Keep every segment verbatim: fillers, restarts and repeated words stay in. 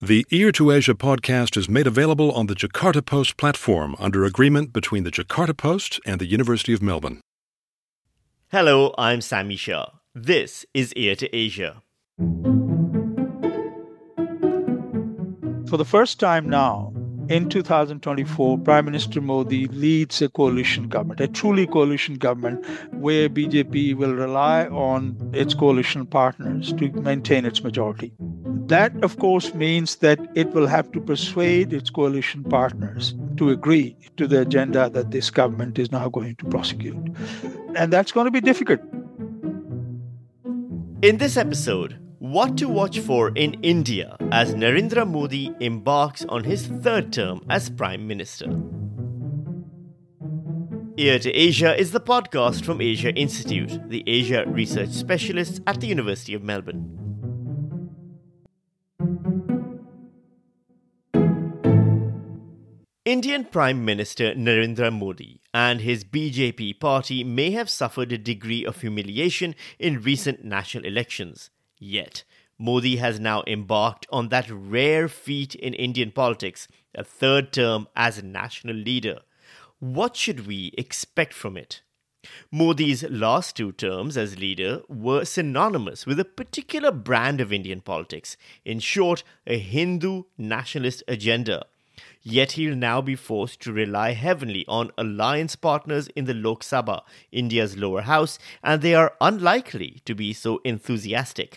The Ear to Asia podcast is made available on the Jakarta Post platform under agreement between the Jakarta Post and the University of Melbourne. Hello, I'm Sami Shah. This is Ear to Asia. For the first time now, in two thousand twenty-four, Prime Minister Modi leads a coalition government, a truly coalition government, where B J P will rely on its coalition partners to maintain its majority. That, of course, means that it will have to persuade its coalition partners to agree to the agenda that this government is now going to prosecute. And that's going to be difficult. In this episode, what to watch for in India as Narendra Modi embarks on his third term as Prime Minister. Ear to Asia is the podcast from Asia Institute, the Asia research specialists at the University of Melbourne. Indian Prime Minister Narendra Modi and his B J P party may have suffered a degree of humiliation in recent national elections. Yet, Modi has now embarked on that rare feat in Indian politics, a third term as national leader. What should we expect from it? Modi's last two terms as leader were synonymous with a particular brand of Indian politics, in short, a Hindu nationalist agenda. Yet he'll now be forced to rely heavily on alliance partners in the Lok Sabha, India's lower house, and they are unlikely to be so enthusiastic.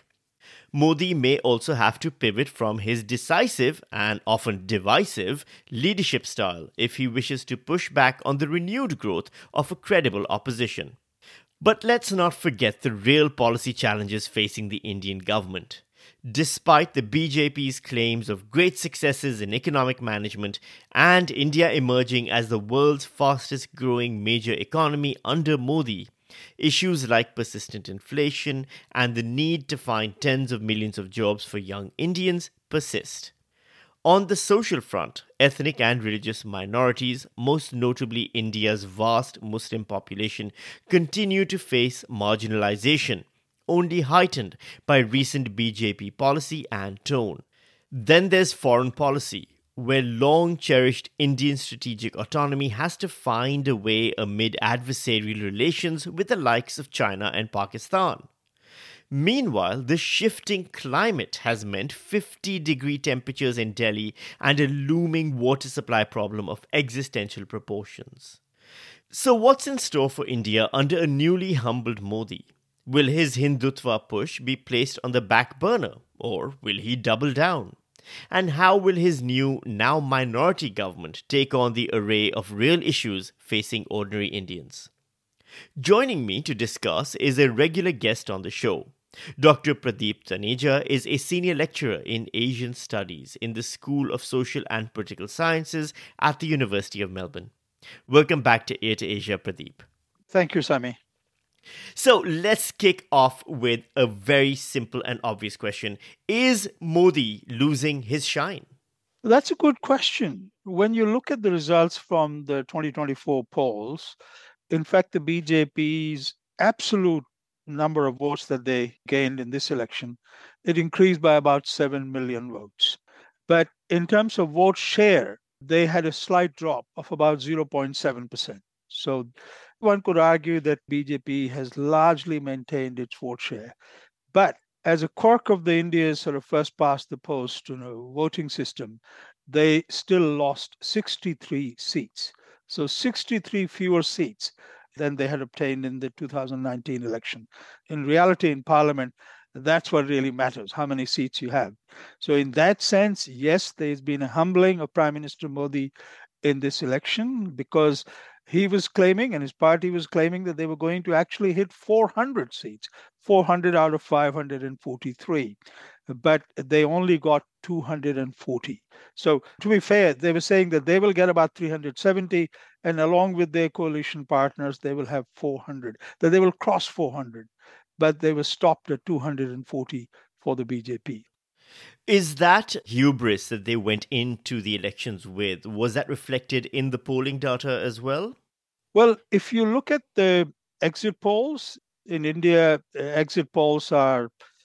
Modi may also have to pivot from his decisive and often divisive leadership style if he wishes to push back on the renewed growth of a credible opposition. But let's not forget the real policy challenges facing the Indian government. Despite the B J P's claims of great successes in economic management and India emerging as the world's fastest growing major economy under Modi, issues like persistent inflation and the need to find tens of millions of jobs for young Indians persist. On the social front, ethnic and religious minorities, most notably India's vast Muslim population, continue to face marginalization, only heightened by recent B J P policy and tone. Then there's foreign policy, where long-cherished Indian strategic autonomy has to find a way amid adversarial relations with the likes of China and Pakistan. Meanwhile, the shifting climate has meant fifty-degree temperatures in Delhi and a looming water supply problem of existential proportions. So what's in store for India under a newly humbled Modi? Will his Hindutva push be placed on the back burner, or will he double down? And how will his new, now minority government take on the array of real issues facing ordinary Indians? Joining me to discuss is a regular guest on the show. Doctor Pradeep Taneja is a senior lecturer in Asian Studies in the School of Social and Political Sciences at the University of Melbourne. Welcome back to Ear to Asia, Pradeep. Thank you, Sami. So let's kick off with a very simple and obvious question. Is Modi losing his shine? That's a good question. When you look at the results from the twenty twenty-four polls, in fact, the B J P's absolute number of votes that they gained in this election, it increased by about seven million votes. But in terms of vote share, they had a slight drop of about zero point seven percent. So one could argue that B J P has largely maintained its vote share. But as a quirk of the India's sort of first past the post you know, voting system, they still lost sixty-three seats. So sixty-three fewer seats than they had obtained in the two thousand nineteen election. In reality, in Parliament, that's what really matters, how many seats you have. So in that sense, yes, there's been a humbling of Prime Minister Modi in this election because he was claiming and his party was claiming that they were going to actually hit four hundred seats, four hundred out of five hundred forty-three. But they only got two hundred forty. So to be fair, they were saying that they will get about three hundred seventy, and along with their coalition partners, they will have four hundred, that they will cross four hundred. But they were stopped at two hundred forty for the B J P. Is that hubris that they went into the elections with, was that reflected in the polling data as well? Well, if you look at the exit polls in India, exit polls are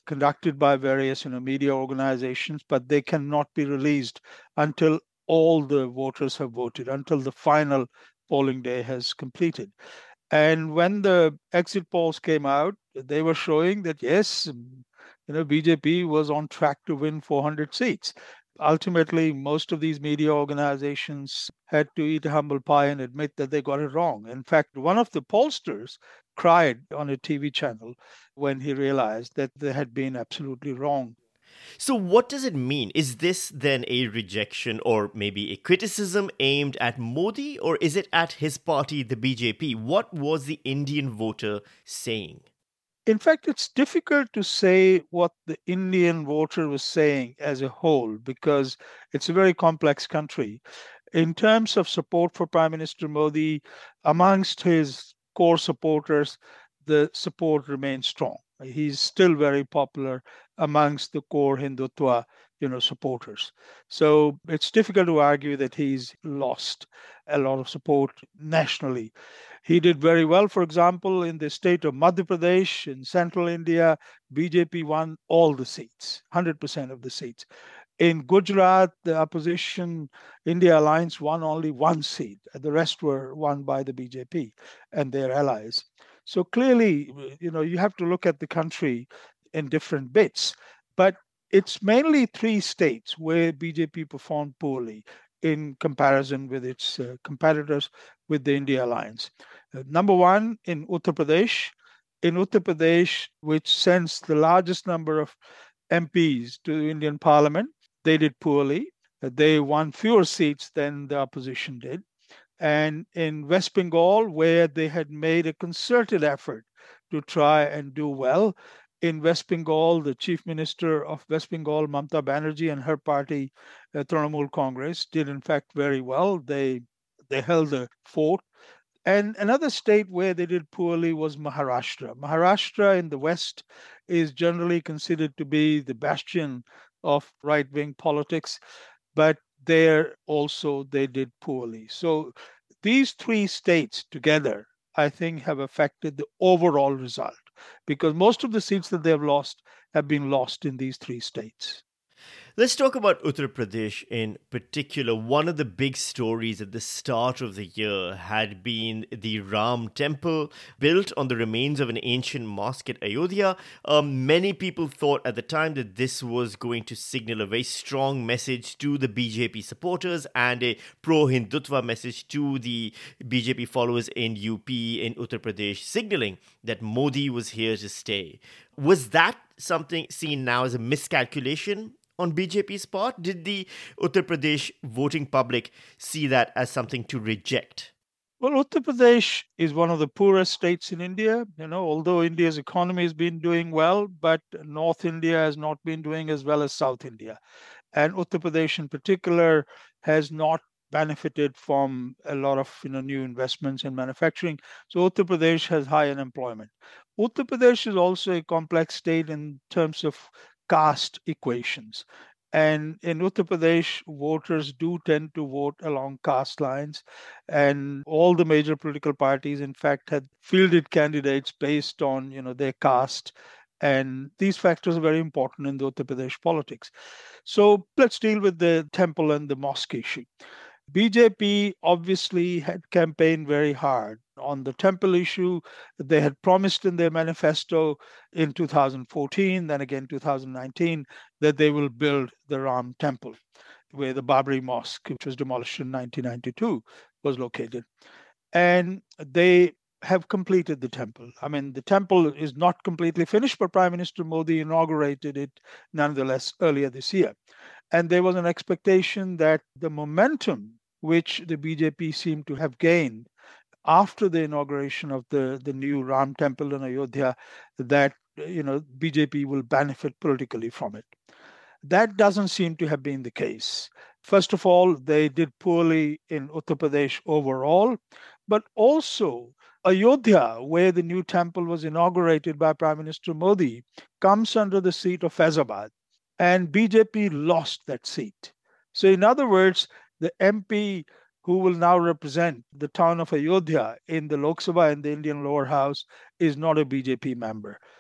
conducted by various you know, media organizations, but they cannot be released until all the voters have voted, until the final polling day has completed. And when the exit polls came out, they were showing that yes, you know, B J P was on track to win four hundred seats. Ultimately, most of these media organizations had to eat a humble pie and admit that they got it wrong. In fact, one of the pollsters cried on a T V channel when he realized that they had been absolutely wrong. So, what does it mean? Is this then a rejection or maybe a criticism aimed at Modi, or is it at his party, the B J P? What was the Indian voter saying? In fact, it's difficult to say what the Indian voter was saying as a whole because it's a very complex country. In terms of support for Prime Minister Modi, amongst his core supporters, the support remains strong. He's still very popular amongst the core Hindutva, you know, supporters. So it's difficult to argue that he's lost a lot of support nationally. He did very well, for example, in the state of Madhya Pradesh in central India. B J P won all the seats, one hundred percent of the seats. In Gujarat, the opposition India Alliance won only one seat. The rest were won by the B J P and their allies. So clearly, you know, you have to look at the country in different bits. But it's mainly three states where B J P performed poorly in comparison with its uh, competitors with the India Alliance. Uh, number one, in Uttar Pradesh. In Uttar Pradesh, which sends the largest number of M Ps to the Indian Parliament, they did poorly. Uh, they won fewer seats than the opposition did. And in West Bengal, where they had made a concerted effort to try and do well, in West Bengal, the Chief Minister of West Bengal, Mamata Banerjee, and her party, uh, Trinamool Congress, did in fact very well. They they held the fort. And another state where they did poorly was Maharashtra. Maharashtra in the West is generally considered to be the bastion of right-wing politics, but there also they did poorly. So these three states together, I think, have affected the overall result because most of the seats that they have lost have been lost in these three states. Let's talk about Uttar Pradesh in particular. One of the big stories at the start of the year had been the Ram Temple, built on the remains of an ancient mosque at Ayodhya. Um, many people thought at the time that this was going to signal a very strong message to the B J P supporters and a pro-Hindutva message to the B J P followers in U P, in Uttar Pradesh, signaling that Modi was here to stay. Was that something seen now as a miscalculation on B J P's part? Did the Uttar Pradesh voting public see that as something to reject? Well, Uttar Pradesh is one of the poorest states in India. You know, although India's economy has been doing well, but North India has not been doing as well as South India. And Uttar Pradesh in particular has not benefited from a lot of you know new investments in manufacturing. So Uttar Pradesh has high unemployment. Uttar Pradesh is also a complex state in terms of caste equations. And in Uttar Pradesh, voters do tend to vote along caste lines. And all the major political parties, in fact, had fielded candidates based on, you know, their caste. And these factors are very important in the Uttar Pradesh politics. So let's deal with the temple and the mosque issue. B J P obviously had campaigned very hard on the temple issue. They had promised in their manifesto in two thousand fourteen, then again two thousand nineteen, that they will build the Ram Temple, where the Babri Mosque, which was demolished in nineteen ninety-two, was located. And they have completed the temple. I mean, the temple is not completely finished, but Prime Minister Modi inaugurated it nonetheless earlier this year. And there was an expectation that the momentum which the B J P seemed to have gained after the inauguration of the, the new Ram Temple in Ayodhya, that you know B J P will benefit politically from it. That doesn't seem to have been the case. First of all, they did poorly in Uttar Pradesh overall, but also Ayodhya, where the new temple was inaugurated by Prime Minister Modi, comes under the seat of Faizabad, and B J P lost that seat. So in other words, the M P who will now represent the town of Ayodhya in the Lok Sabha and the Indian lower house is not a B J P member.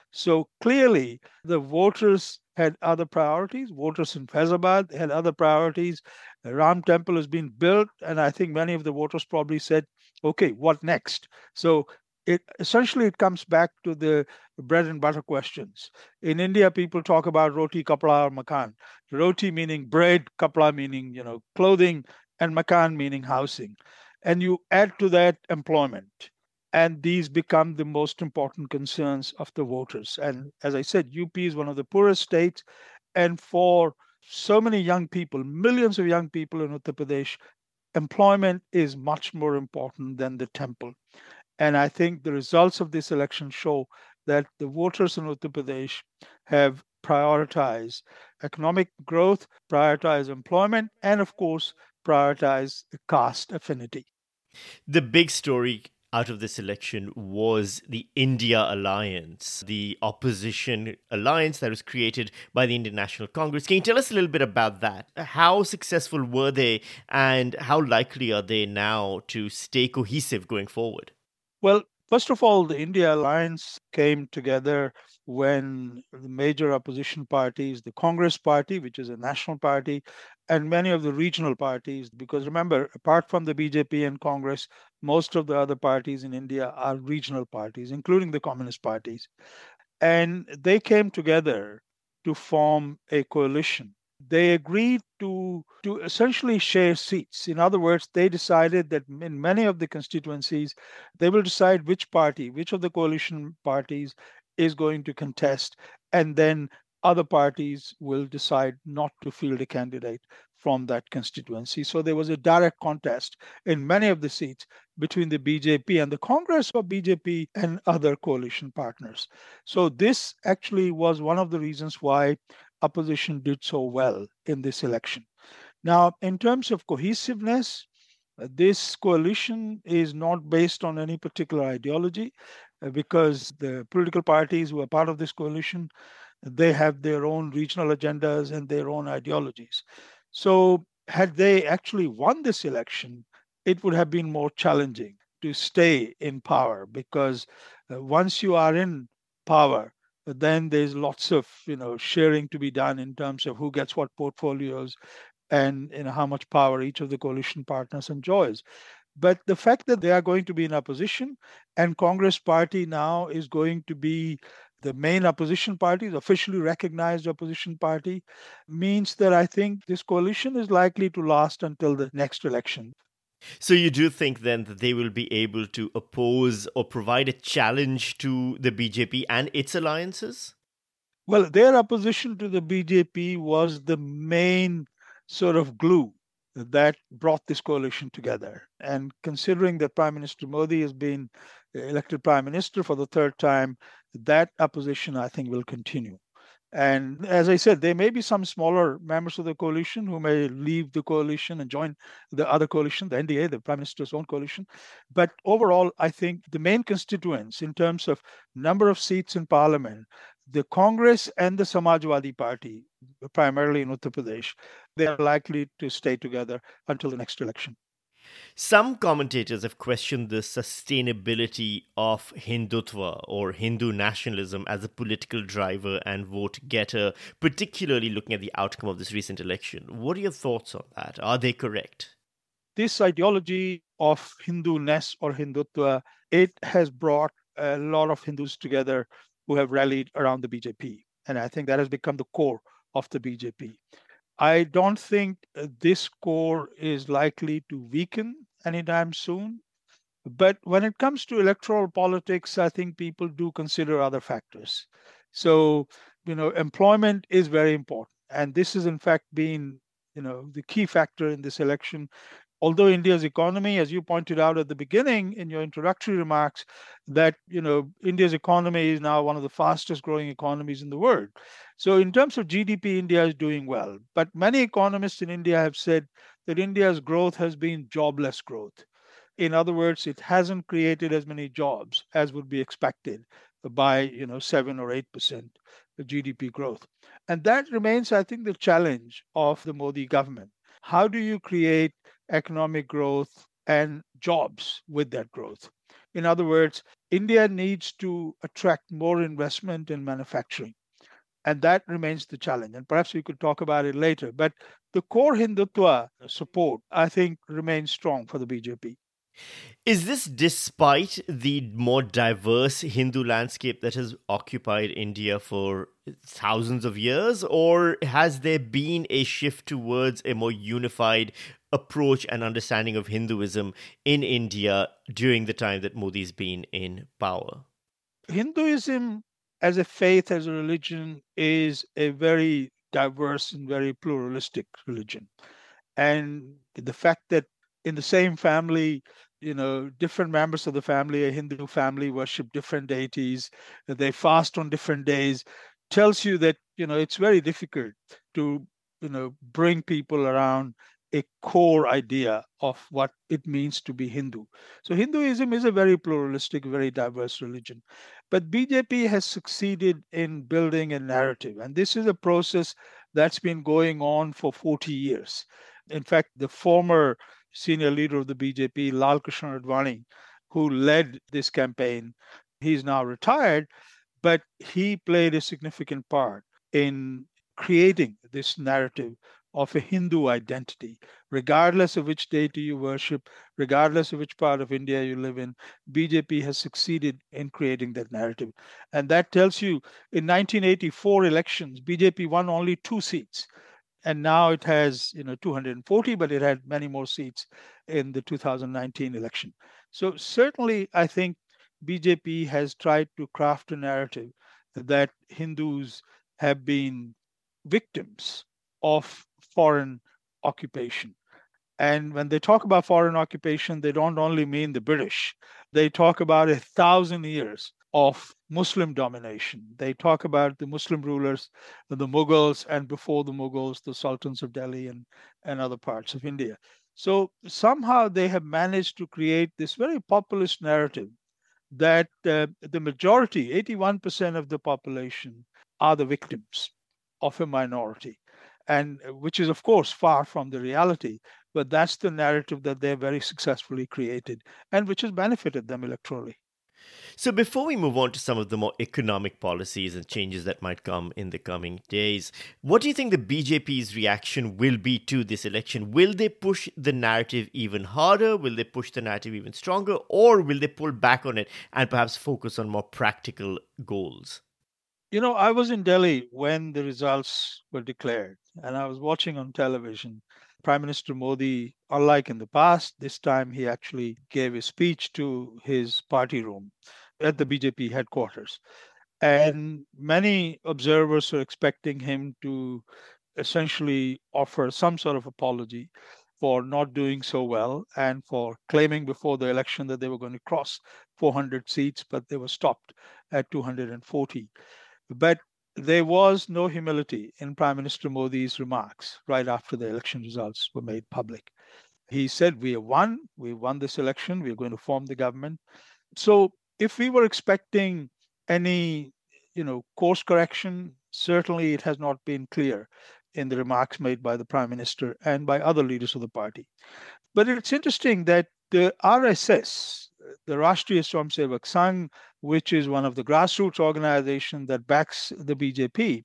So clearly, the voters had other priorities. Voters in Faizabad had other priorities. The Ram Temple has been built, and I think many of the voters probably said, "Okay, what next?" So it essentially it comes back to the bread and butter questions. In India, people talk about roti, kapla, or makan. Roti meaning bread, kapla meaning you know clothing, and makan meaning housing. And you add to that employment. And these become the most important concerns of the voters. And as I said, U P is one of the poorest states. And for so many young people, millions of young people in Uttar Pradesh, employment is much more important than the temple. And I think the results of this election show that the voters in Uttar Pradesh have prioritized economic growth, prioritized employment, and of course, prioritized caste affinity. The big story out of this election was the India Alliance, the opposition alliance that was created by the Indian National Congress. Can you tell us a little bit about that? How successful were they, and how likely are they now to stay cohesive going forward? Well, first of all, the India Alliance came together when the major opposition parties, the Congress Party, which is a national party, and many of the regional parties, because remember, apart from the B J P and Congress, most of the other parties in India are regional parties, including the communist parties. And they came together to form a coalition. They agreed to, to essentially share seats. In other words, they decided that in many of the constituencies, they will decide which party, which of the coalition parties is going to contest, and then other parties will decide not to field a candidate from that constituency. So there was a direct contest in many of the seats between the B J P and the Congress, or B J P and other coalition partners. So this actually was one of the reasons why opposition did so well in this election. Now, in terms of cohesiveness, uh, this coalition is not based on any particular ideology uh, because the political parties who are part of this coalition, they have their own regional agendas and their own ideologies. So had they actually won this election, it would have been more challenging to stay in power because uh, once you are in power, then there's lots of you know sharing to be done in terms of who gets what portfolios and you know how much power each of the coalition partners enjoys. But the fact that they are going to be in opposition and Congress party now is going to be the main opposition party, the officially recognized opposition party, means that I think this coalition is likely to last until the next election. So you do think then that they will be able to oppose or provide a challenge to the B J P and its alliances? Well, their opposition to the B J P was the main sort of glue that brought this coalition together. And considering that Prime Minister Modi has been elected Prime Minister for the third time, that opposition, I think, will continue. And as I said, there may be some smaller members of the coalition who may leave the coalition and join the other coalition, the N D A, the Prime Minister's own coalition. But overall, I think the main constituents in terms of number of seats in parliament, the Congress and the Samajwadi Party, primarily in Uttar Pradesh, they are likely to stay together until the next election. Some commentators have questioned the sustainability of Hindutva or Hindu nationalism as a political driver and vote getter, particularly looking at the outcome of this recent election. What are your thoughts on that? Are they correct? This ideology of Hindu-ness or Hindutva, it has brought a lot of Hindus together who have rallied around the B J P. And I think that has become the core of the B J P. I don't think this core is likely to weaken anytime soon. But when it comes to electoral politics, I think people do consider other factors. So, you know, employment is very important. And this has, in fact, been, you know, the key factor in this election. Although India's economy, as you pointed out at the beginning in your introductory remarks, that you know India's economy is now one of the fastest growing economies in the world. So in terms of G D P, India is doing well. But many economists in India have said that India's growth has been jobless growth. In other words, it hasn't created as many jobs as would be expected by you know seven or eight percent G D P growth. And that remains, I think, the challenge of the Modi government. How do you create economic growth and jobs with that growth? In other words, India needs to attract more investment in manufacturing. And that remains the challenge. And perhaps we could talk about it later. But the core Hindutva support, I think, remains strong for the B J P. Is this despite the more diverse Hindu landscape that has occupied India for thousands of years, or has there been a shift towards a more unified approach and understanding of Hinduism in India during the time that Modi's been in power? Hinduism as a faith, as a religion, is a very diverse and very pluralistic religion. And the fact that in the same family, you know, different members of the family, a Hindu family, worship different deities, they fast on different days, tells you that, you know, it's very difficult to, you know, bring people around a core idea of what it means to be Hindu. So Hinduism is a very pluralistic, very diverse religion. But B J P has succeeded in building a narrative. And this is a process that's been going on for forty years. In fact, the former senior leader of the B J P, Lal Krishna Advani, who led this campaign, he's now retired, but he played a significant part in creating this narrative of a Hindu identity, regardless of which deity you worship, regardless of which part of India you live in. B J P has succeeded in creating that narrative. And that tells you in nineteen eighty-four elections, B J P won only two seats. And now it has, you know, two hundred forty, but it had many more seats in the two thousand nineteen election. So certainly, I think B J P has tried to craft a narrative that Hindus have been victims of foreign occupation. And when they talk about foreign occupation, they don't only mean the British. They talk about a thousand years of Muslim domination. They talk about the Muslim rulers, the Mughals, and before the Mughals, the Sultans of Delhi and, and other parts of India. So somehow they have managed to create this very populist narrative that uh, the majority, eighty-one percent of the population, are the victims of a minority, and which is, of course, far from the reality. But that's the narrative that they've very successfully created and which has benefited them electorally. So before we move on to some of the more economic policies and changes that might come in the coming days, what do you think the B J P's reaction will be to this election? Will they push the narrative even harder? Will they push the narrative even stronger? Or will they pull back on it and perhaps focus on more practical goals? You know, I was in Delhi when the results were declared, and I was watching on television. Prime Minister Modi, unlike in the past, this time he actually gave a speech to his party room at the B J P headquarters. And many observers were expecting him to essentially offer some sort of apology for not doing so well and for claiming before the election that they were going to cross four hundred seats, but they were stopped at two hundred forty. But there was no humility in Prime Minister Modi's remarks right after the election results were made public. He said, we have won, we won this election, we're going to form the government. So if we were expecting any, you know, course correction, certainly it has not been clear in the remarks made by the Prime Minister and by other leaders of the party. But it's interesting that the R S S, the Rashtriya Swayamsevak Sangh, which is one of the grassroots organizations that backs the B J P,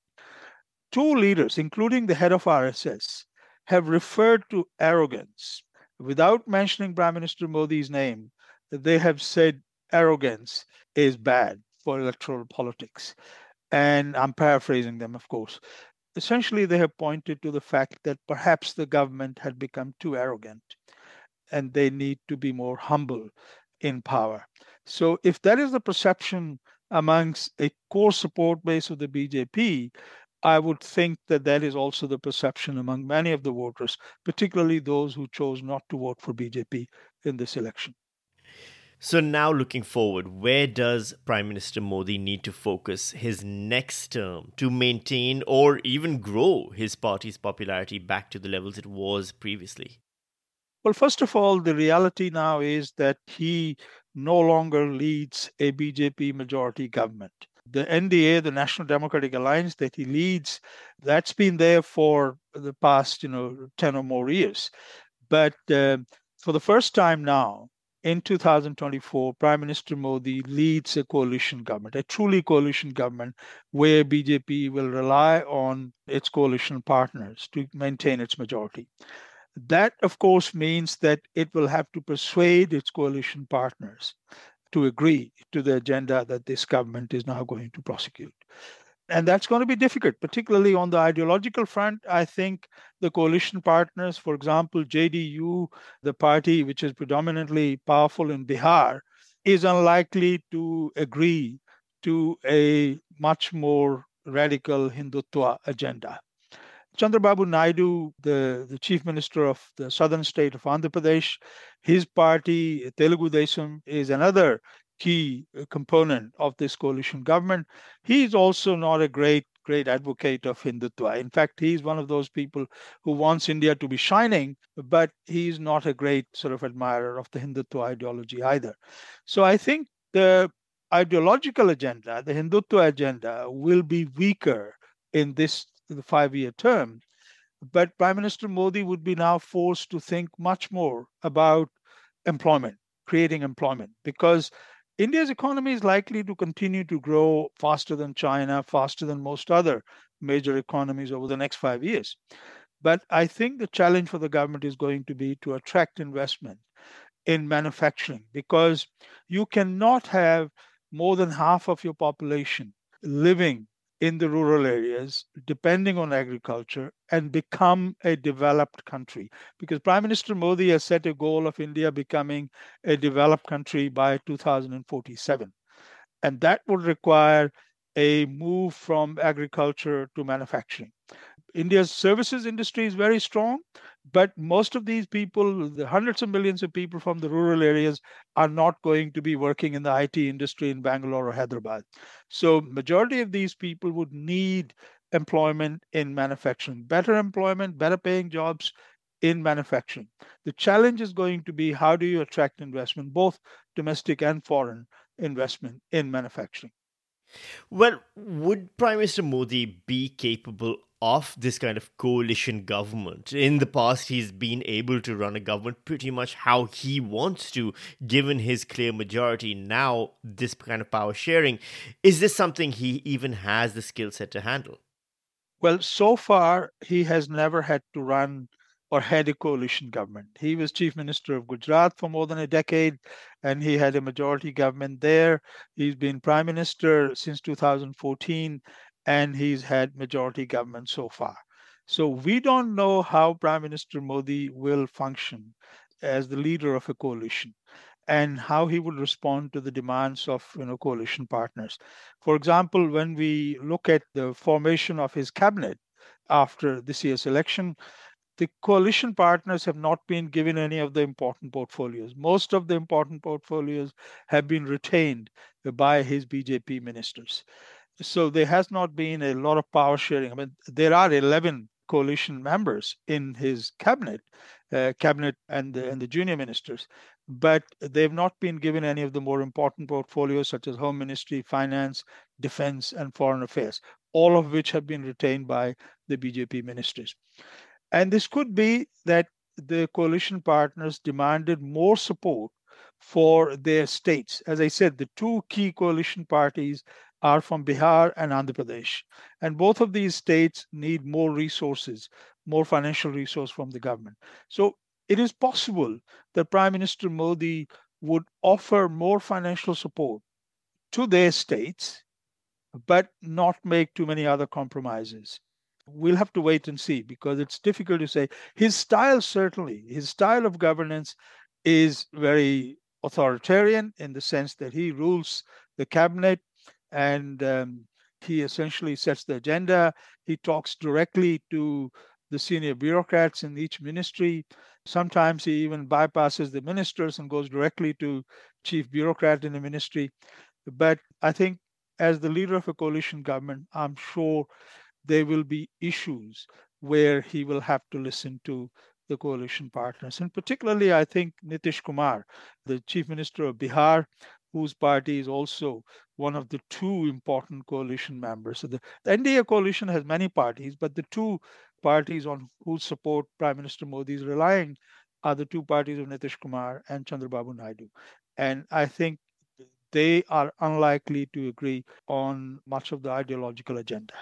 two leaders, including the head of R S S, have referred to arrogance. Without mentioning Prime Minister Modi's name, they have said arrogance is bad for electoral politics. And I'm paraphrasing them, of course. Essentially, they have pointed to the fact that perhaps the government had become too arrogant and they need to be more humble in power. So if that is the perception amongst a core support base of the B J P, I would think that that is also the perception among many of the voters, particularly those who chose not to vote for B J P in this election. So now looking forward, where does Prime Minister Modi need to focus his next term to maintain or even grow his party's popularity back to the levels it was previously? Well, first of all, the reality now is that he no longer leads a B J P majority government. The N D A, the National Democratic Alliance that he leads, that's been there for the past, you know, ten or more years. But uh, for the first time now, in two thousand twenty-four, Prime Minister Modi leads a coalition government, a truly coalition government, where B J P will rely on its coalition partners to maintain its majority. That, of course, means that it will have to persuade its coalition partners to agree to the agenda that this government is now going to prosecute. And that's going to be difficult, particularly on the ideological front. I think the coalition partners, for example, J D U, the party which is predominantly powerful in Bihar, is unlikely to agree to a much more radical Hindutva agenda. Chandrababu Naidu, the, the chief minister of the southern state of Andhra Pradesh, his party, Telugu Desam, is another key component of this coalition government. He's also not a great, great advocate of Hindutva. In fact, he's one of those people who wants India to be shining, but he's not a great sort of admirer of the Hindutva ideology either. So I think the ideological agenda, the Hindutva agenda, will be weaker in this the five-year term. But Prime Minister Modi would be now forced to think much more about employment, creating employment, because India's economy is likely to continue to grow faster than China, faster than most other major economies over the next five years. But I think the challenge for the government is going to be to attract investment in manufacturing, because you cannot have more than half of your population living in the rural areas, depending on agriculture, and become a developed country. Because Prime Minister Modi has set a goal of India becoming a developed country by two thousand forty-seven. And that would require a move from agriculture to manufacturing. India's services industry is very strong, but most of these people, the hundreds of millions of people from the rural areas, are not going to be working in the I T industry in Bangalore or Hyderabad. So majority of these people would need employment in manufacturing, better employment, better paying jobs in manufacturing. The challenge is going to be, how do you attract investment, both domestic and foreign investment in manufacturing? Well, would Prime Minister Modi be capable of this kind of coalition government? In the past, he's been able to run a government pretty much how he wants to, given his clear majority. Now, this kind of power sharing, is this something he even has the skill set to handle? Well, so far, he has never had to run or head a coalition government. He was chief minister of Gujarat for more than a decade, and he had a majority government there. He's been prime minister since two thousand fourteen, and he's had majority government so far. So we don't know how Prime Minister Modi will function as the leader of a coalition, and how he would respond to the demands of you know coalition partners. For example, when we look at the formation of his cabinet after this year's election, the coalition partners have not been given any of the important portfolios. Most of the important portfolios have been retained by his B J P ministers. So there has not been a lot of power sharing. I mean, there are eleven coalition members in his cabinet, uh, cabinet and the, and the junior ministers, but they've not been given any of the more important portfolios such as Home Ministry, Finance, Defense, and Foreign Affairs, all of which have been retained by the B J P ministers. And this could be that the coalition partners demanded more support for their states. As I said, the two key coalition parties are from Bihar and Andhra Pradesh. And both of these states need more resources, more financial resource from the government. So it is possible that Prime Minister Modi would offer more financial support to their states, but not make too many other compromises. We'll have to wait and see, because it's difficult to say. His style, certainly, his style of governance is very authoritarian in the sense that he rules the cabinet, and um, he essentially sets the agenda. He talks directly to the senior bureaucrats in each ministry. Sometimes he even bypasses the ministers and goes directly to chief bureaucrat in a ministry. But I think as the leader of a coalition government, I'm sure there will be issues where he will have to listen to the coalition partners. And particularly, I think Nitish Kumar, the chief minister of Bihar, whose party is also one of the two important coalition members. So the, the N D A coalition has many parties, but the two parties on whose support Prime Minister Modi is relying are the two parties of Nitish Kumar and Chandrababu Naidu. And I think they are unlikely to agree on much of the ideological agenda.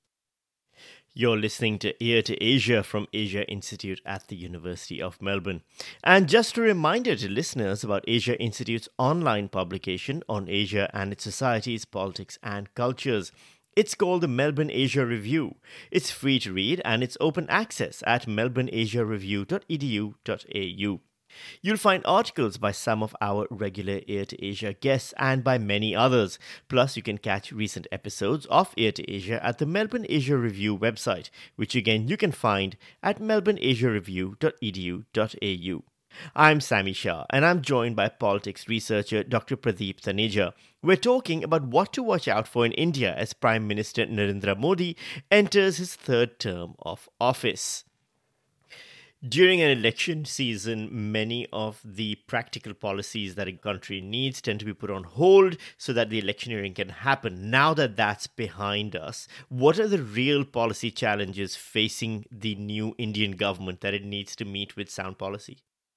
You're listening to Ear to Asia from Asia Institute at the University of Melbourne. And just a reminder to listeners about Asia Institute's online publication on Asia and its societies, politics, and cultures. It's called the Melbourne Asia Review. It's free to read and it's open access at melbourne asia review dot e d u dot a u. You'll find articles by some of our regular Ear to Asia guests and by many others. Plus, you can catch recent episodes of Ear to Asia at the Melbourne Asia Review website, which again you can find at melbourne asia review dot e d u dot a u. I'm Sami Shah, and I'm joined by politics researcher Doctor Pradeep Taneja. We're talking about what to watch out for in India as Prime Minister Narendra Modi enters his third term of office. During an election season, many of the practical policies that a country needs tend to be put on hold so that the electioneering can happen. Now that that's behind us, what are the real policy challenges facing the new Indian government that it needs to meet with sound policy?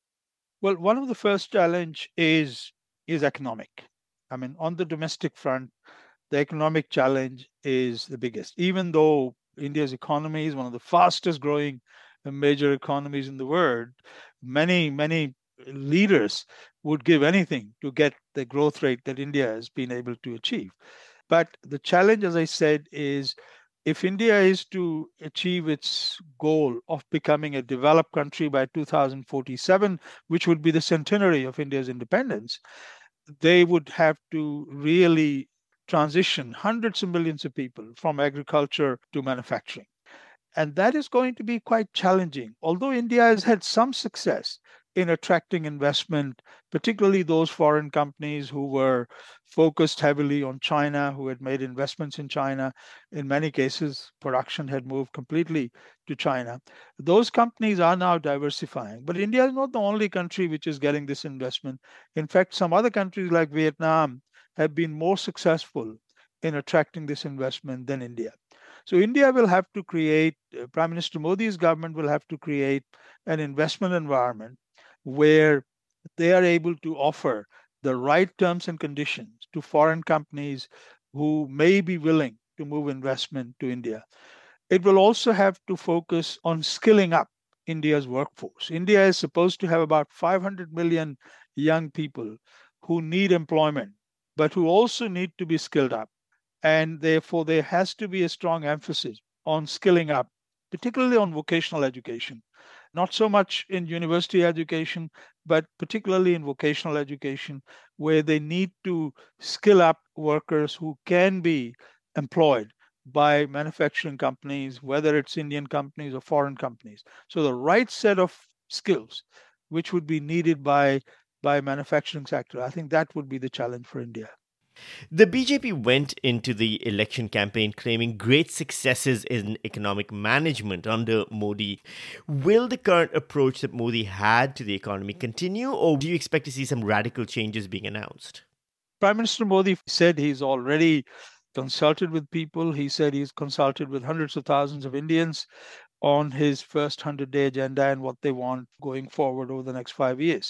Well, one of the first challenge is is economic. I mean, on the domestic front, the economic challenge is the biggest. Even though India's economy is one of the fastest growing major economies in the world, many, many leaders would give anything to get the growth rate that India has been able to achieve. But the challenge, as I said, is if India is to achieve its goal of becoming a developed country by two thousand forty-seven, which would be the centenary of India's independence, they would have to really transition hundreds of millions of people from agriculture to manufacturing. And that is going to be quite challenging. Although India has had some success in attracting investment, particularly those foreign companies who were focused heavily on China, who had made investments in China. In many cases, production had moved completely to China. Those companies are now diversifying. But India is not the only country which is getting this investment. In fact, some other countries like Vietnam have been more successful in attracting this investment than India. So India will have to create, uh, Prime Minister Modi's government will have to create an investment environment where they are able to offer the right terms and conditions to foreign companies who may be willing to move investment to India. It will also have to focus on skilling up India's workforce. India is supposed to have about five hundred million young people who need employment, but who also need to be skilled up. And therefore, there has to be a strong emphasis on skilling up, particularly on vocational education. Not so much in university education, but particularly in vocational education, where they need to skill up workers who can be employed by manufacturing companies, whether it's Indian companies or foreign companies. So the right set of skills, which would be needed by, by manufacturing sector, I think that would be the challenge for India. The B J P went into the election campaign claiming great successes in economic management under Modi. Will the current approach that Modi had to the economy continue, or do you expect to see some radical changes being announced? Prime Minister Modi said he's already consulted with people. He said he's consulted with hundreds of thousands of Indians on his first hundred-day agenda and what they want going forward over the next five years.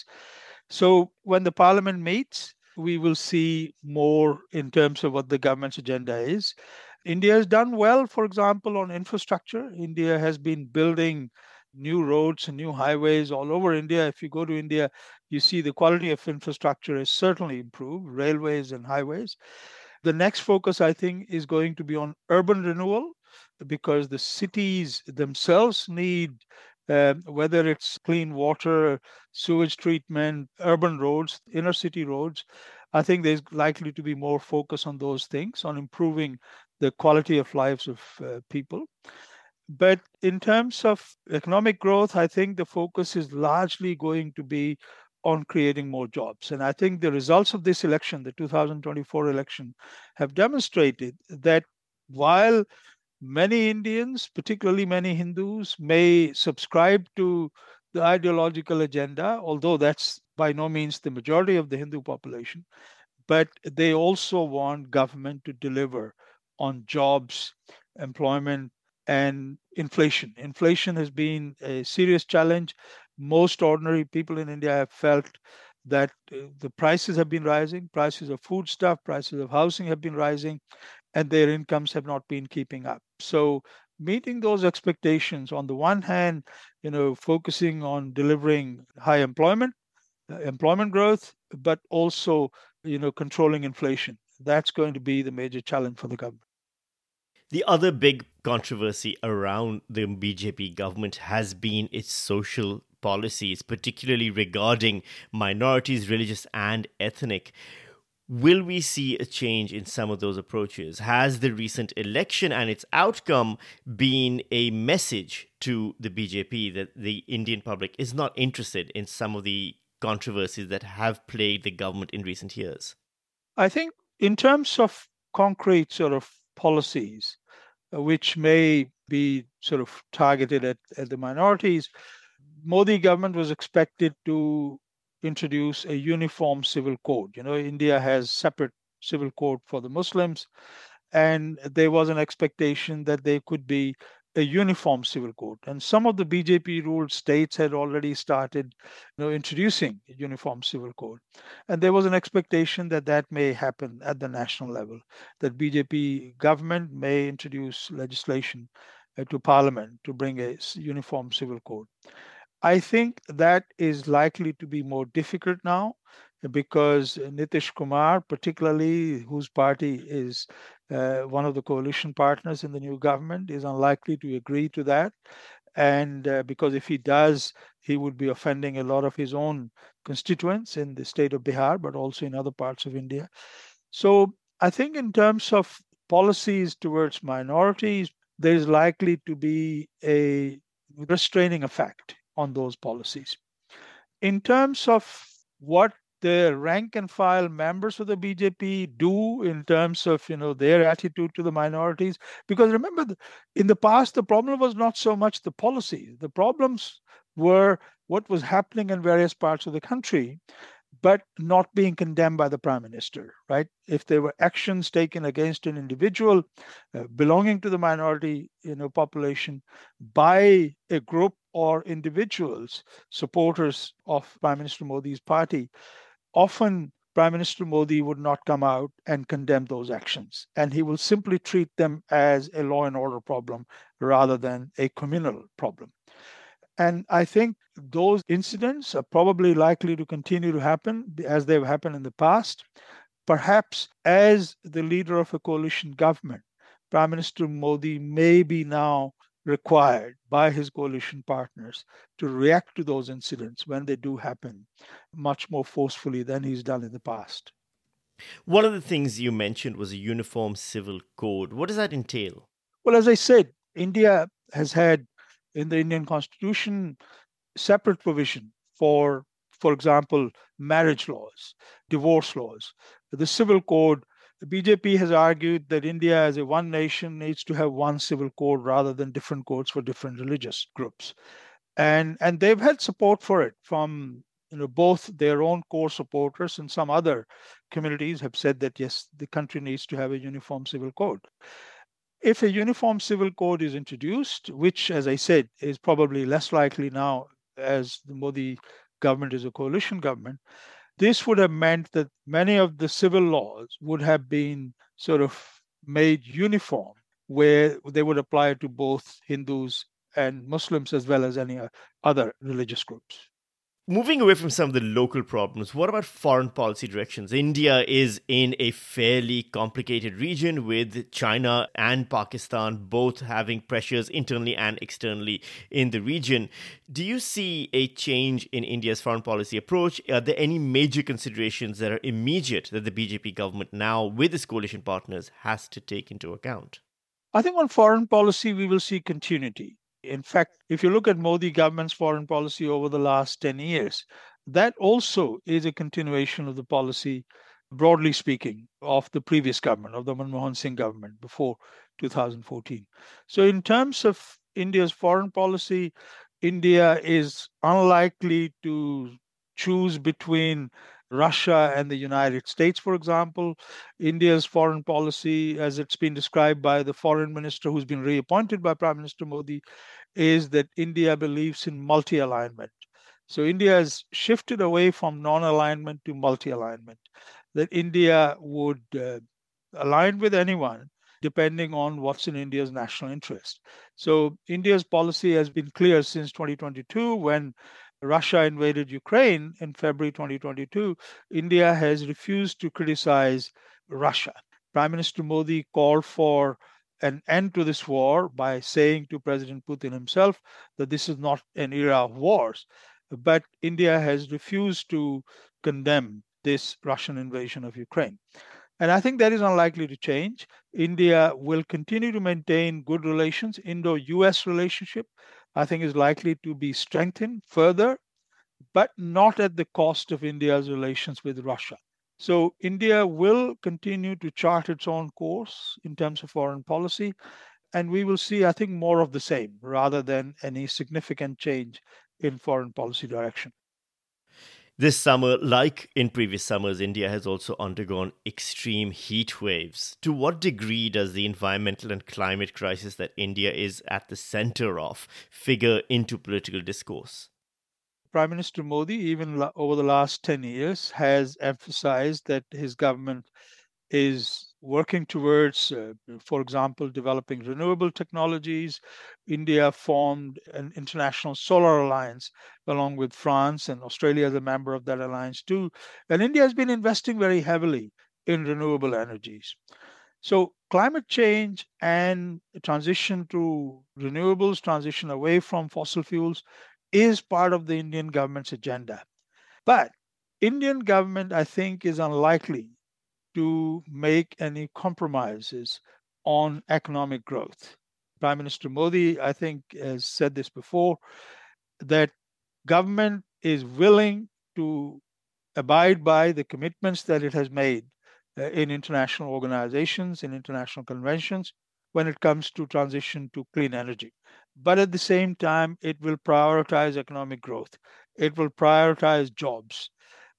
So when the parliament meets, we will see more in terms of what the government's agenda is. India has done well, for example, on infrastructure. India has been building new roads and new highways all over India. If you go to India, you see the quality of infrastructure has certainly improved, railways and highways. The next focus, I think, is going to be on urban renewal, because the cities themselves need Uh, whether it's clean water, sewage treatment, urban roads, inner city roads. I think there's likely to be more focus on those things, on improving the quality of lives of uh, people. But in terms of economic growth, I think the focus is largely going to be on creating more jobs. And I think the results of this election, the two thousand twenty-four election, have demonstrated that while many Indians, particularly many Hindus, may subscribe to the ideological agenda, although that's by no means the majority of the Hindu population, but they also want government to deliver on jobs, employment, and inflation. Inflation has been a serious challenge. most ordinary people in India have felt that uh, the prices have been rising, prices of foodstuff, prices of housing have been rising, and their incomes have not been keeping up. So meeting those expectations, on the one hand, you know, focusing on delivering high employment, uh, employment growth, but also, you know, controlling inflation. That's going to be the major challenge for the government. The other big controversy around the B J P government has been its social policies, particularly regarding minorities, religious and ethnic. Will we see a change in some of those approaches? Has the recent election and its outcome been a message to the B J P that the Indian public is not interested in some of the controversies that have plagued the government in recent years? I think, in terms of concrete sort of policies, uh, which may be sort of targeted at, at the minorities, Modi government was expected to introduce a uniform civil code. You know, India has separate civil code for the Muslims, and there was an expectation that there could be a uniform civil code. And some of the B J P ruled states had already started, you know, introducing a uniform civil code. And there was an expectation that that may happen at the national level, that B J P government may introduce legislation uh, to parliament to bring a s- uniform civil code. I think that is likely to be more difficult now because Nitish Kumar, particularly, whose party is uh, one of the coalition partners in the new government, is unlikely to agree to that. And uh, because if he does, he would be offending a lot of his own constituents in the state of Bihar, but also in other parts of India. So I think, in terms of policies towards minorities, there is likely to be a restraining effect on those policies. In terms of what the rank and file members of the B J P do in terms of, you know, their attitude to the minorities, because remember, the- in the past the problem was not so much the policy. The problems were what was happening in various parts of the country, but not being condemned by the prime minister, right? If there were actions taken against an individual uh, belonging to the minority, you know, population by a group or individuals, supporters of Prime Minister Modi's party, often Prime Minister Modi would not come out and condemn those actions. And he will simply treat them as a law and order problem rather than a communal problem. And I think those incidents are probably likely to continue to happen as they've happened in the past. Perhaps as the leader of a coalition government, Prime Minister Modi may be now required by his coalition partners to react to those incidents when they do happen much more forcefully than he's done in the past. One of the things you mentioned was a uniform civil code. What does that entail? Well, as I said, India has had in the Indian constitution separate provision for, for example, marriage laws, divorce laws, the civil code. The B J P has argued that India, as a one nation, needs to have one civil code rather than different codes for different religious groups. And, and they've had support for it from, you know, both their own core supporters, and some other communities have said that, yes, the country needs to have a uniform civil code. If a uniform civil code is introduced, which, as I said, is probably less likely now as the Modi government is a coalition government, this would have meant that many of the civil laws would have been sort of made uniform, where they would apply to both Hindus and Muslims as well as any other religious groups. Moving away from some of the local problems, what about foreign policy directions? India is in a fairly complicated region with China and Pakistan both having pressures internally and externally in the region. Do you see a change in India's foreign policy approach? Are there any major considerations that are immediate that the B J P government now, with its coalition partners, has to take into account? I think on foreign policy, we will see continuity. In fact, if you look at Modi government's foreign policy over the last ten years, that also is a continuation of the policy, broadly speaking, of the previous government, of the Manmohan Singh government before two thousand fourteen. So, in terms of India's foreign policy, India is unlikely to choose between Russia and the United States, for example. India's foreign policy, as it's been described by the foreign minister who's been reappointed by Prime Minister Modi, is that India believes in multi alignment. So India has shifted away from non-alignment to multi-alignment, that India would uh, align with anyone depending on what's in India's national interest. So India's policy has been clear since twenty twenty-two when Russia invaded Ukraine in February twenty twenty-two. India has refused to criticize Russia. Prime Minister Modi called for an end to this war by saying to President Putin himself that this is not an era of wars. But India has refused to condemn this Russian invasion of Ukraine. And I think that is unlikely to change. India will continue to maintain good relations. Indo-U S relationship, I think, is likely to be strengthened further, but not at the cost of India's relations with Russia. So India will continue to chart its own course in terms of foreign policy, and we will see, I think, more of the same rather than any significant change in foreign policy direction. This summer, like in previous summers, India has also undergone extreme heat waves. To what degree does the environmental and climate crisis that India is at the center of figure into political discourse? Prime Minister Modi, even over the last ten years, has emphasized that his government is working towards, uh, for example, developing renewable technologies. India formed an international solar alliance along with France, and Australia is a member of that alliance too. And India has been investing very heavily in renewable energies. So climate change and transition to renewables, transition away from fossil fuels is part of the Indian government's agenda. But Indian government, I think, is unlikely to make any compromises on economic growth. Prime Minister Modi, I think, has said this before, that government is willing to abide by the commitments that it has made uh, in international organizations, in international conventions, when it comes to transition to clean energy. But at the same time, it will prioritize economic growth. It will prioritize jobs.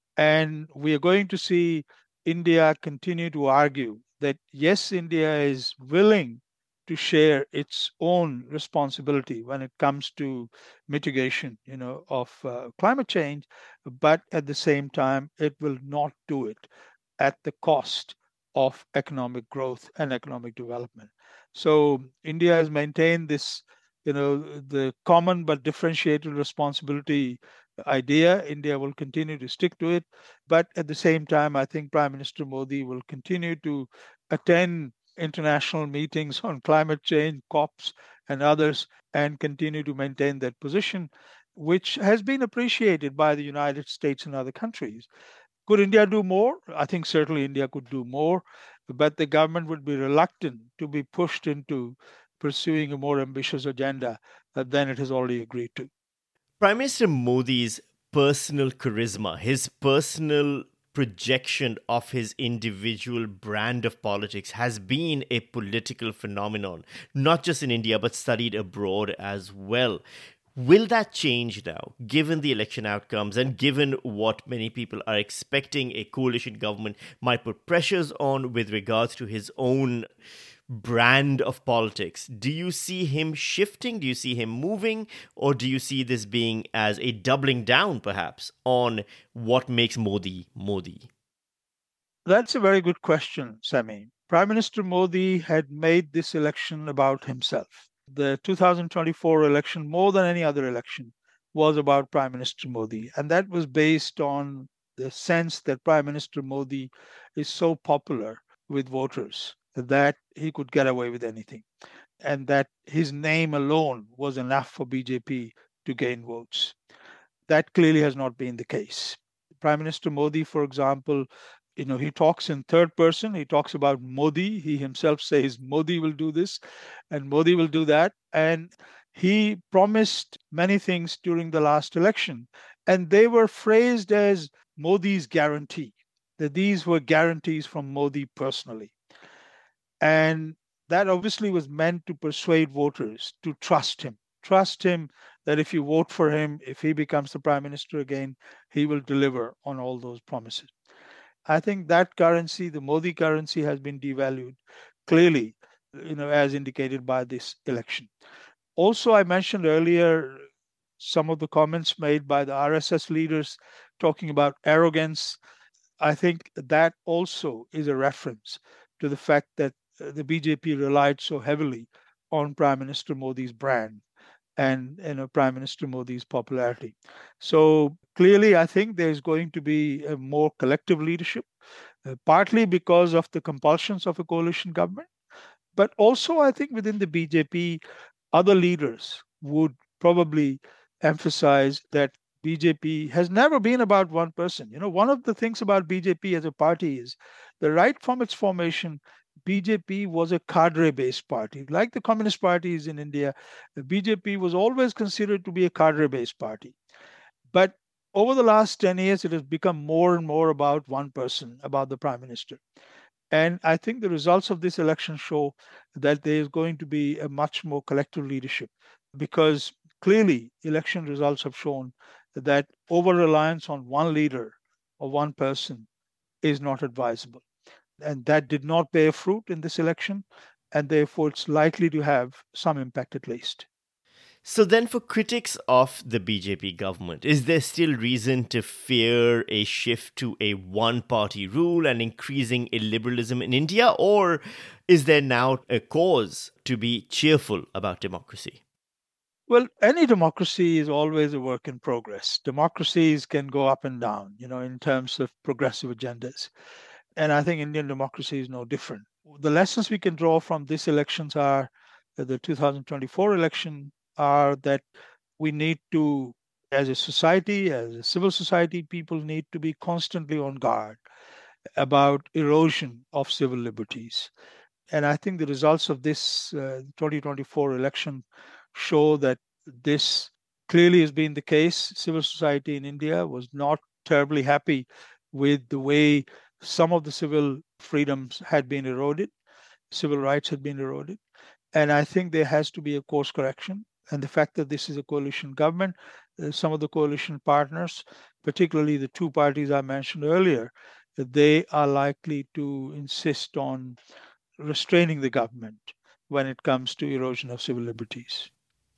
And we are going to see India continue to argue that, yes, India is willing to share its own responsibility when it comes to mitigation, you know, of uh, climate change, but at the same time, it will not do it at the cost of economic growth and economic development. So India has maintained this, you know, the common but differentiated responsibility idea. India will continue to stick to it. But at the same time, I think Prime Minister Modi will continue to attend international meetings on climate change, COPs, and others, and continue to maintain that position, which has been appreciated by the United States and other countries. Could India do more? I think certainly India could do more, but the government would be reluctant to be pushed into pursuing a more ambitious agenda than it has already agreed to. Prime Minister Modi's personal charisma, his personal projection of his individual brand of politics has been a political phenomenon, not just in India, but studied abroad as well. Will that change now, given the election outcomes and given what many people are expecting a coalition government might put pressures on with regards to his own brand of politics? Do you see him shifting? Do you see him moving? Or do you see this being as a doubling down, perhaps, on what makes Modi Modi? That's a very good question, Sami. Prime Minister Modi had made this election about himself. The two thousand twenty-four election, more than any other election, was about Prime Minister Modi. And that was based on the sense that Prime Minister Modi is so popular with voters that he could get away with anything, and that his name alone was enough for B J P to gain votes. That clearly has not been the case. Prime Minister Modi, for example, you know, he talks in third person. He talks about Modi. He himself says Modi will do this and Modi will do that. And he promised many things during the last election, and they were phrased as Modi's guarantee, that these were guarantees from Modi personally. And that obviously was meant to persuade voters to trust him. Trust him that if you vote for him, if he becomes the prime minister again, he will deliver on all those promises. I think that currency, the Modi currency, has been devalued clearly, you know, as indicated by this election. Also, I mentioned earlier some of the comments made by the R S S leaders talking about arrogance, I think that also is a reference to the fact that uh, the B J P relied so heavily on Prime Minister Modi's brand and you know, Prime Minister Modi's popularity. So clearly, I think there's going to be a more collective leadership, uh, partly because of the compulsions of a coalition government, but also I think within the B J P, other leaders would probably emphasize that B J P has never been about one person. You know, one of the things about B J P as a party is that right from its formation, B J P was a cadre-based party. Like the communist parties in India, the B J P was always considered to be a cadre-based party. But over the last ten years, it has become more and more about one person, about the prime minister. And I think the results of this election show that there is going to be a much more collective leadership because clearly election results have shown that over reliance on one leader or one person is not advisable. And that did not bear fruit in this election. And therefore, it's likely to have some impact at least. So then, for critics of the B J P government, is there still reason to fear a shift to a one-party rule and increasing illiberalism in India? Or is there now a cause to be cheerful about democracy? Well, any democracy is always a work in progress. Democracies can go up and down, you know, in terms of progressive agendas. And I think Indian democracy is no different. The lessons we can draw from these elections are the two thousand twenty-four election are that we need to, as a society, as a civil society, people need to be constantly on guard about erosion of civil liberties. And I think the results of this uh, twenty twenty-four election show that this clearly has been the case. Civil society in India was not terribly happy with the way some of the civil freedoms had been eroded, civil rights had been eroded. And I think there has to be a course correction. And the fact that this is a coalition government, uh, some of the coalition partners, particularly the two parties I mentioned earlier, they are likely to insist on restraining the government when it comes to erosion of civil liberties.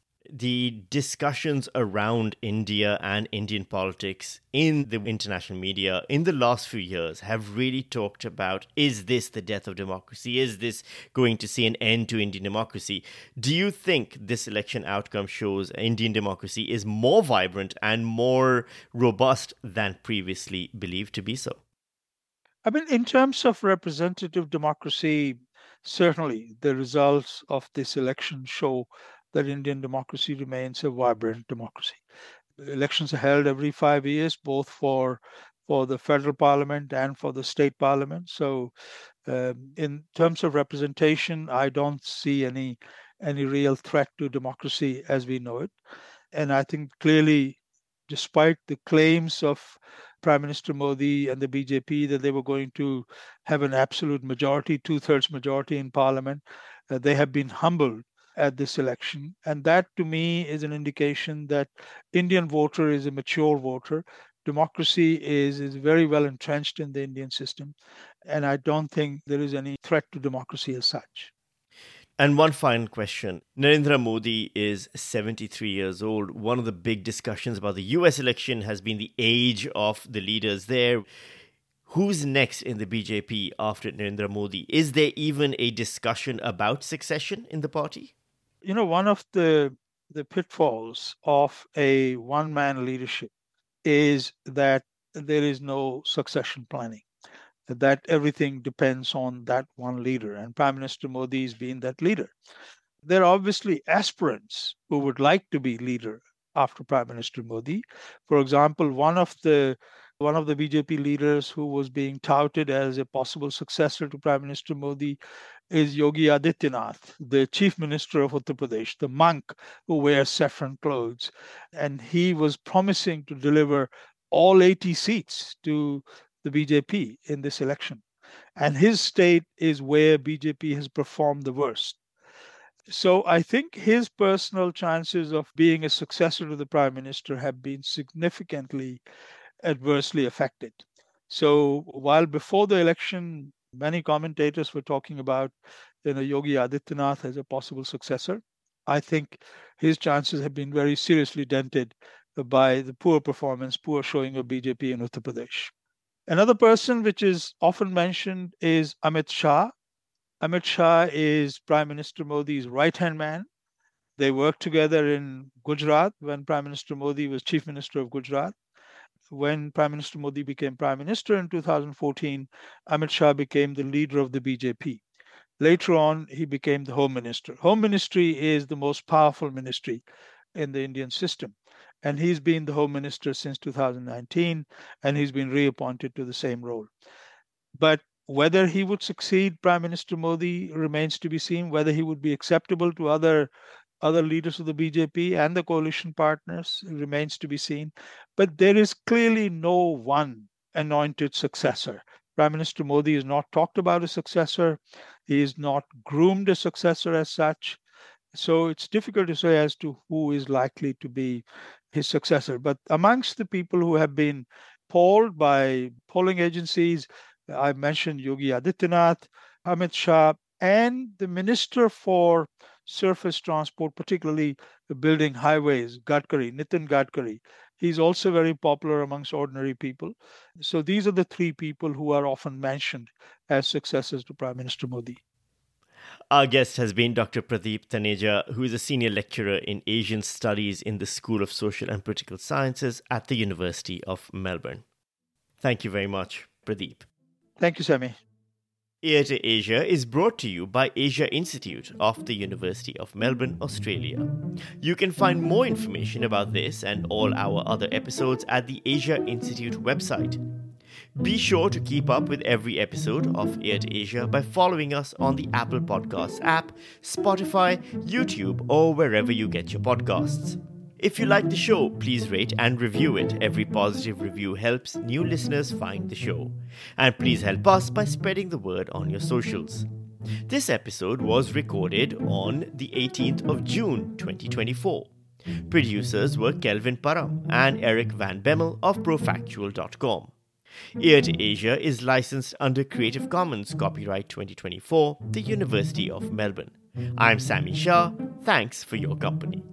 The discussions around India and Indian politics in the international media in the last few years have really talked about, is this the death of democracy? Is this going to see an end to Indian democracy? Do you think this election outcome shows Indian democracy is more vibrant and more robust than previously believed to be so? I mean, in terms of representative democracy, certainly the results of this election show that Indian democracy remains a vibrant democracy. Elections are held every five years, both for for the federal parliament and for the state parliament. So, um, in terms of representation, I don't see any any real threat to democracy as we know it. And I think clearly, despite the claims of Prime Minister Modi and the B J P that they were going to have an absolute majority, two-thirds majority in parliament, uh, they have been humbled at this election. And that to me is an indication that Indian voter is a mature voter. Democracy is, is very well entrenched in the Indian system. And I don't think there is any threat to democracy as such. And one final question. Narendra Modi is seventy-three years old. One of the big discussions about the U S election has been the age of the leaders there. Who's next in the B J P after Narendra Modi? Is there even a discussion about succession in the party? You know, one of the the pitfalls of a one-man leadership is that there is no succession planning, that everything depends on that one leader, and Prime Minister Modi has been that leader. There are obviously aspirants who would like to be leader after Prime Minister Modi. For example, one of the one of the B J P leaders who was being touted as a possible successor to Prime Minister Modi is Yogi Adityanath, the Chief Minister of Uttar Pradesh, the monk who wears saffron clothes. And he was promising to deliver all eighty seats to the B J P in this election. And his state is where B J P has performed the worst. So I think his personal chances of being a successor to the Prime Minister have been significantly adversely affected. So while before the election, many commentators were talking about you know, Yogi Adityanath as a possible successor, I think his chances have been very seriously dented by the poor performance, poor showing of B J P in Uttar Pradesh. Another person which is often mentioned is Amit Shah. Amit Shah is Prime Minister Modi's right-hand man. They worked together in Gujarat when Prime Minister Modi was Chief Minister of Gujarat. When Prime Minister Modi became Prime Minister in two thousand fourteen, Amit Shah became the leader of the B J P. Later on, he became the Home Minister. Home Ministry is the most powerful ministry in the Indian system. And he's been the Home Minister since two thousand nineteen, and he's been reappointed to the same role. But whether he would succeed Prime Minister Modi remains to be seen, whether he would be acceptable to other other leaders of the B J P and the coalition partners remains to be seen. But there is clearly no one anointed successor. Prime Minister Modi has not talked about a successor. He is not groomed a successor as such. So it's difficult to say as to who is likely to be his successor. But amongst the people who have been polled by polling agencies, I mentioned Yogi Adityanath, Amit Shah, and the Minister for Surface Transport, particularly building highways, Gadkari, Nitin Gadkari. He's also very popular amongst ordinary people. So these are the three people who are often mentioned as successors to Prime Minister Modi. Our guest has been Doctor Pradeep Taneja, who is a senior lecturer in Asian Studies in the School of Social and Political Sciences at the University of Melbourne. Thank you very much, Pradeep. Thank you, Sammy. Ear to Asia is brought to you by Asia Institute of the University of Melbourne, Australia. You can find more information about this and all our other episodes at the Asia Institute website. Be sure to keep up with every episode of Ear to Asia by following us on the Apple Podcasts app, Spotify, YouTube, or wherever you get your podcasts. If you like the show, please rate and review it. Every positive review helps new listeners find the show. And please help us by spreading the word on your socials. This episode was recorded on the eighteenth of June twenty twenty-four. Producers were Kelvin Param and Eric Van Bemmel of Profactual dot com. Ear to Asia is licensed under Creative Commons Copyright twenty twenty-four, the University of Melbourne. I'm Sammy Shah. Thanks for your company.